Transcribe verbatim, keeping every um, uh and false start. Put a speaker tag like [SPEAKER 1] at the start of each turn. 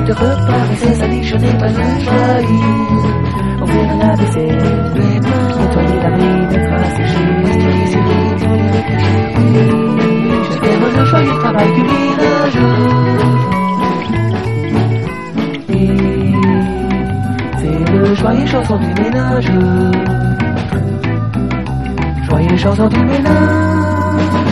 [SPEAKER 1] de repas et ses amis, je n'ai pas envahi. Ouvrir la vaisselle, nettoyer la vie, mettre à sécher. Je fais le joyeux travail du ménage. Et c'est le joyeux chanson du ménage. Joyeux chanson du ménage.